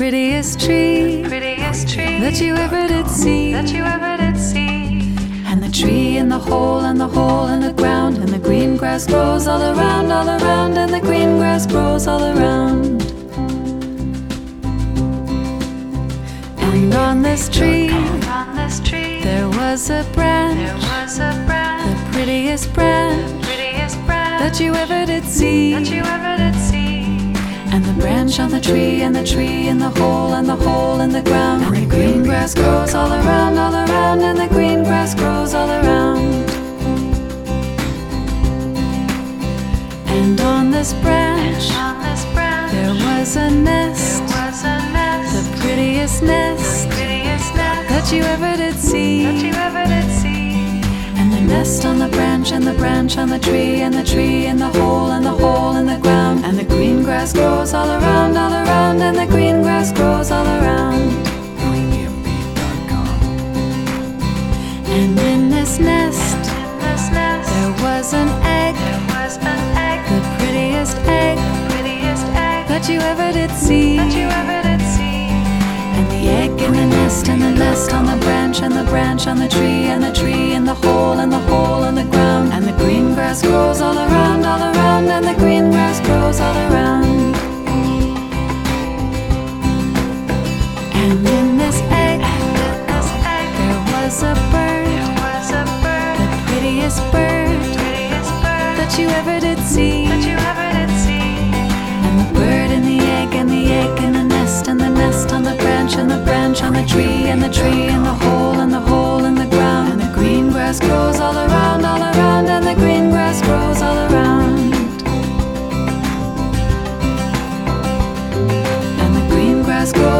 prettiest tree that you ever did see. And the tree in the hole and the hole in the ground, and the green grass grows all around, and the green grass grows all around. And on this tree there was a branch, the prettiest branch that you ever did see. And the branch on the tree, and the tree in the hole, and the hole in the ground, and the green grass grows all around, and the green grass grows all around. And on this branch there was a nest, the prettiest nest that you ever did see. And the nest on the branch, and the branch on the tree, and the tree in the hole, and the hole in the ground, and the green grass grows all around, and the green grass grows all around. And in this nest there was an egg, the prettiest egg that you ever did see. And the egg in the nest, and the nest on the branch, and the branch on the tree, and the tree in the hole, and the hole in the ground, and the green grass grows all around, and the green grass grows all around. And in this egg there was a bird, the prettiest bird that you ever did see. And the bird in the egg, and the egg in the nest, and the nest on the branch, and the branch on the tree, and the tree in the hole, and the hole in the ground, and the green grass grows all around, and the green grass grows all around. And the green grass grows